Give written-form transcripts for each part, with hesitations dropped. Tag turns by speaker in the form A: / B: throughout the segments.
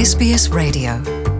A: SBS Radio.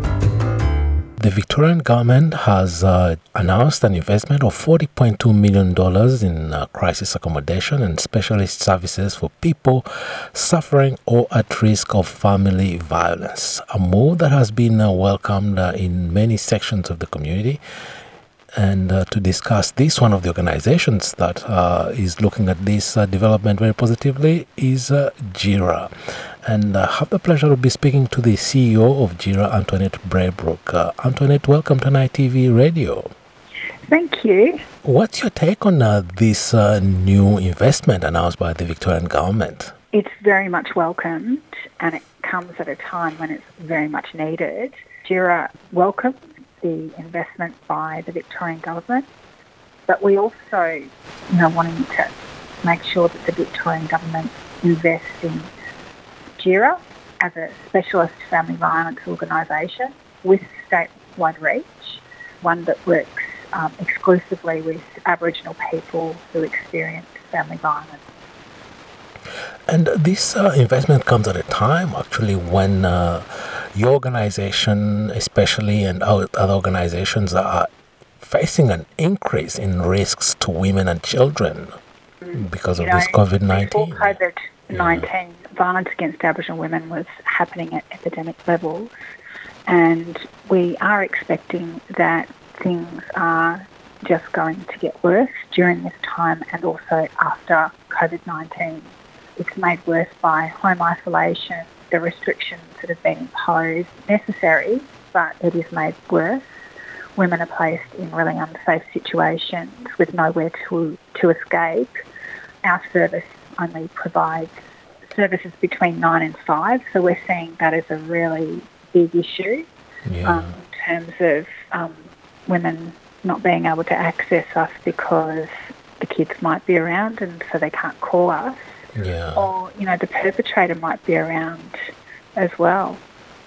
B: The Victorian government has announced an investment of $40.2 million in crisis accommodation and specialist services for people suffering or at risk of family violence, a move that has been welcomed in many sections of the community. And to discuss this, one of the organizations that is looking at this development very positively is JIRA. And I have the pleasure of speaking to the CEO of JIRA, Antoinette Braybrook. Antoinette, welcome to Night TV Radio.
C: Thank you.
B: What's your take on this new investment announced by the Victorian government?
C: It's very much welcomed, and it comes at a time when it's very much needed. JIRA welcomes the investment by the Victorian government, but we also wanting to make sure that the Victorian government invests in JIRA as a specialist family violence organisation with statewide reach, one that works exclusively with Aboriginal people who experience family violence.
B: And this investment comes at a time, actually, when your organisation, especially, and other organisations are facing an increase in risks to women and children because of this COVID-19.
C: Before COVID-19, violence against Aboriginal women was happening at epidemic levels, and we are expecting that things are just going to get worse during this time and also after COVID-19. It's made worse by home isolation, the restrictions that have been imposed, necessary, but it is made worse. Women are placed in really unsafe situations with nowhere to escape. Our service only provides services between 9 and 5, so we're seeing that as a really big issue in terms of women not being able to access us because the kids might be around and so they can't call us.
B: Yeah.
C: Or, the perpetrator might be around as well.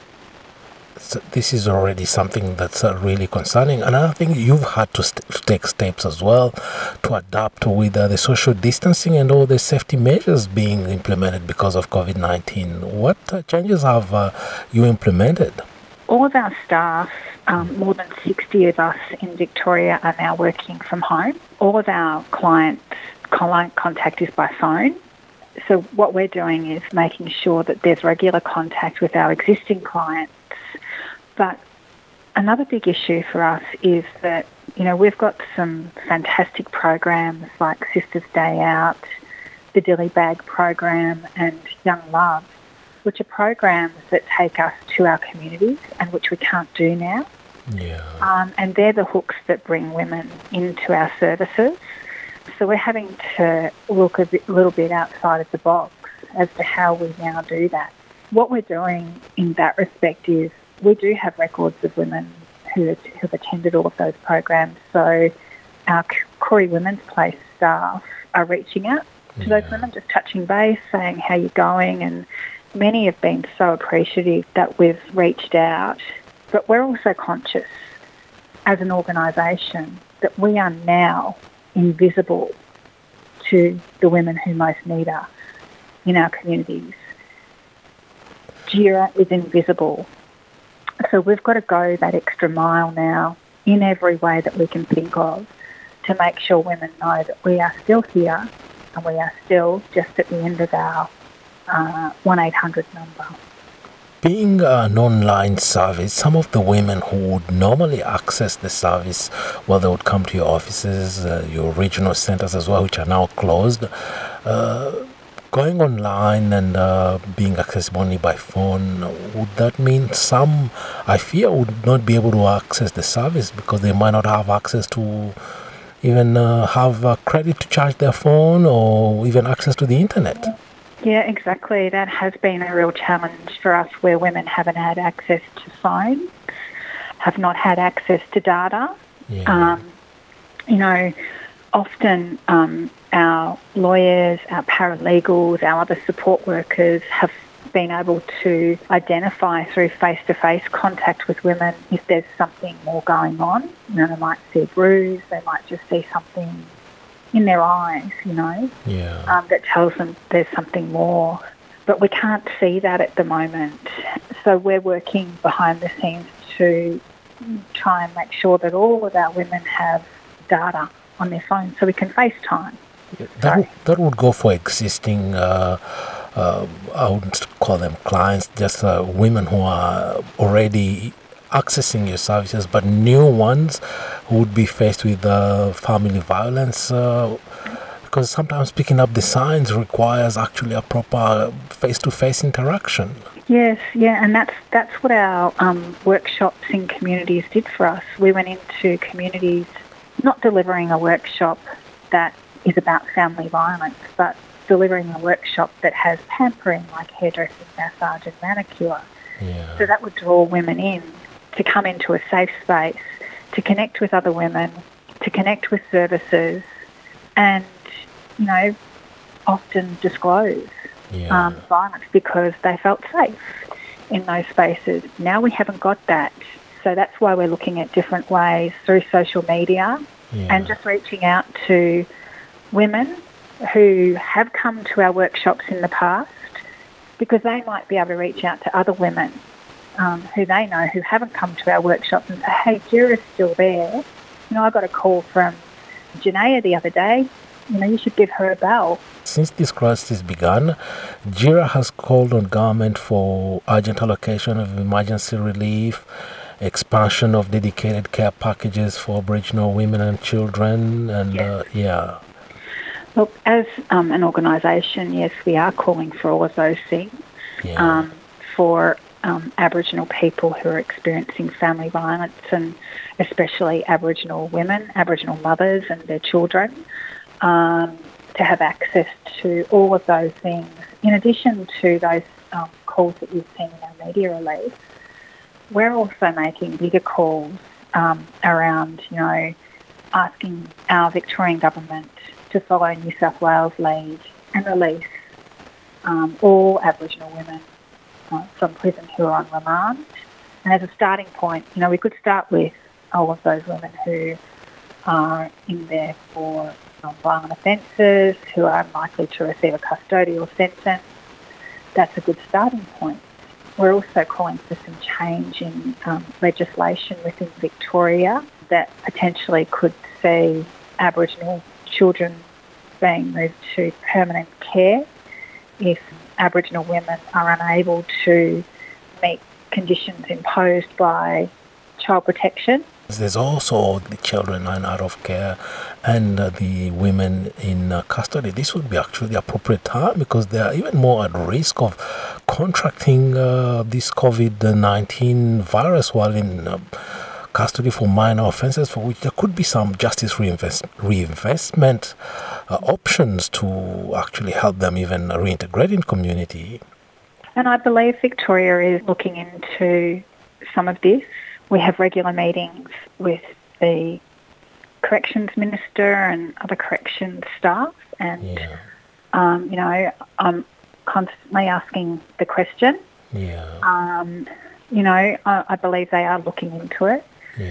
B: So this is already something that's really concerning. Another thing, you've had to take steps as well to adapt with the social distancing and all the safety measures being implemented because of COVID-19. What changes have you implemented?
C: All of our staff, more than 60 of us in Victoria, are now working from home. All of our client contact is by phone. So what we're doing is making sure that there's regular contact with our existing clients. But another big issue for us is that, we've got some fantastic programs like Sisters Day Out, the Dilly Bag program and Young Love, which are programs that take us to our communities and which we can't do now.
B: Yeah.
C: And they're the hooks that bring women into our services. So we're having to look a little bit outside of the box as to how we now do that. What we're doing in that respect is we do have records of women who have attended all of those programs. So our Koori Women's Place staff are reaching out to those women, just touching base, saying how you're going, and many have been so appreciative that we've reached out. But we're also conscious as an organisation that we are now invisible to the women who most need us in our communities. JIRA is invisible. So we've got to go that extra mile now in every way that we can think of to make sure women know that we are still here and we are still just at the end of our 1-800 number.
B: Being an online service, some of the women who would normally access the service, they would come to your offices, your regional centers as well, which are now closed. Going online and being accessible only by phone, would that mean some, I fear, would not be able to access the service because they might not have access to even have credit to charge their phone or even access to the internet?
C: Yeah, exactly. That has been a real challenge for us where women haven't had access to phones, have not had access to data.
B: Yeah.
C: Often our lawyers, our paralegals, our other support workers have been able to identify through face-to-face contact with women if there's something more going on. They might see a bruise, they might just see something in their eyes, that tells them there's something more. but we can't see that at the moment. So we're working behind the scenes to try and make sure that all of our women have data on their phone so we can FaceTime.
B: That would go for existing, I wouldn't call them clients, just women who are already accessing your services, but new ones who would be faced with family violence, because sometimes picking up the signs requires actually a proper face-to-face interaction.
C: Yes, yeah, and that's what our workshops in communities did for us. We went into communities, not delivering a workshop that is about family violence, but delivering a workshop that has pampering like hairdressing, massage and manicure.
B: Yeah.
C: So that would draw women in to come into a safe space, to connect with other women, to connect with services and, often disclose violence because they felt safe in those spaces. Now we haven't got that. So that's why we're looking at different ways through social media and just reaching out to women who have come to our workshops in the past because they might be able to reach out to other women who they know who haven't come to our workshops and say, hey, Jira's still there. I got a call from Janaea the other day. You should give her a bell.
B: Since this crisis began, JIRA has called on government for urgent allocation of emergency relief, expansion of dedicated care packages for Aboriginal women and children, and
C: Look, as an organisation, yes, we are calling for all of those things for Aboriginal people who are experiencing family violence, and especially Aboriginal women, Aboriginal mothers and their children, to have access to all of those things. In addition to those calls that you've seen in our media release, we're also making bigger calls around, asking our Victorian government to follow New South Wales' lead and release all Aboriginal women from prison who are on remand. And as a starting point, we could start with all of those women who are in there for violent offences, who are unlikely to receive a custodial sentence. That's a good starting point. We're also calling for some change in legislation within Victoria that potentially could see Aboriginal children being moved to permanent care if Aboriginal women are unable to meet conditions imposed by child protection.
B: There's also the children in out of care and the women in custody. This would be actually the appropriate time because they are even more at risk of contracting this COVID-19 virus while in custody for minor offences, for which there could be some justice reinvestment options to actually help them even reintegrate in community.
C: And I believe Victoria is looking into some of this. We have regular meetings with the Corrections Minister and other corrections staff, and I'm constantly asking the question. I believe they are looking into it.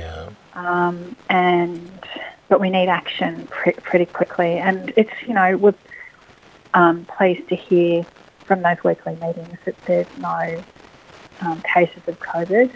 C: But we need action pretty quickly, and it's we're pleased to hear from those weekly meetings that there's no cases of COVID.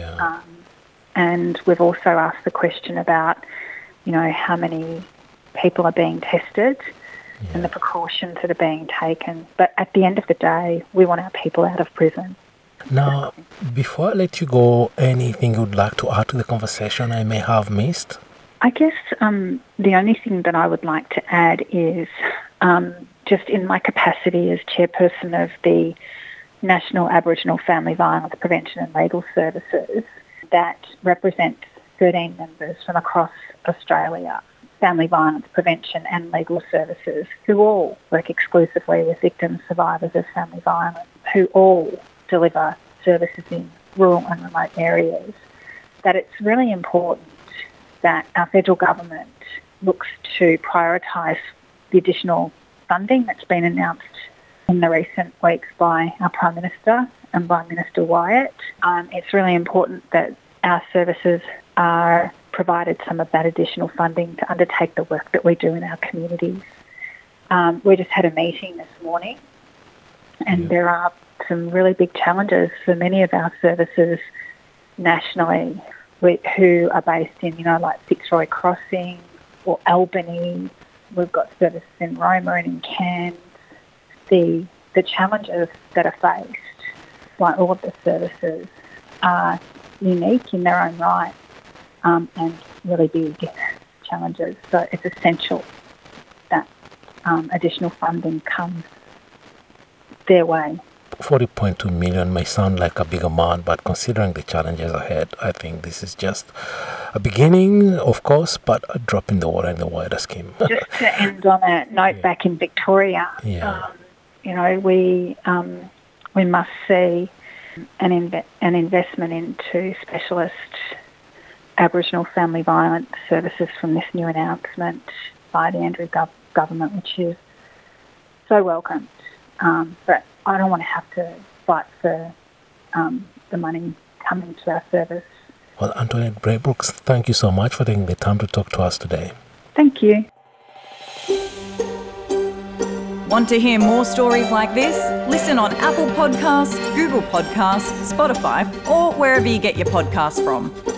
C: And we've also asked the question about, how many people are being tested and the precautions that are being taken. But at the end of the day, we want our people out of prison.
B: Now, before I let you go, anything you would like to add to the conversation I may have missed?
C: I guess the only thing that I would like to add is just in my capacity as chairperson of the National Aboriginal Family Violence Prevention and Legal Services, that represents 13 members from across Australia, family violence prevention and legal services, who all work exclusively with victims, survivors of family violence, who all deliver services in rural and remote areas, that it's really important that our federal government looks to prioritise the additional funding that's been announced in the recent weeks by our Prime Minister and by Minister Wyatt. It's really important that our services are provided some of that additional funding to undertake the work that we do in our communities. We just had a meeting this morning And there are some really big challenges for many of our services nationally who are based in, like Fitzroy Crossing or Albany. We've got services in Roma and in Cairns. The challenges that are faced by all of the services are unique in their own right and really big challenges. So it's essential that additional funding comes their way.
B: 40.2 million may sound like a big amount, but considering the challenges ahead, I think this is just a beginning, of course, but a drop in the water in the wider scheme.
C: Just to end on a note, back in Victoria, we must see an investment into specialist Aboriginal family violence services from this new announcement by the Andrews government, which is so welcomed. But I don't want to have to fight for the money coming to our service.
B: Well, Antoinette Braybrooks, thank you so much for taking the time to talk to us today.
C: Thank you.
A: Want to hear more stories like this? Listen on Apple Podcasts, Google Podcasts, Spotify, or wherever you get your podcasts from.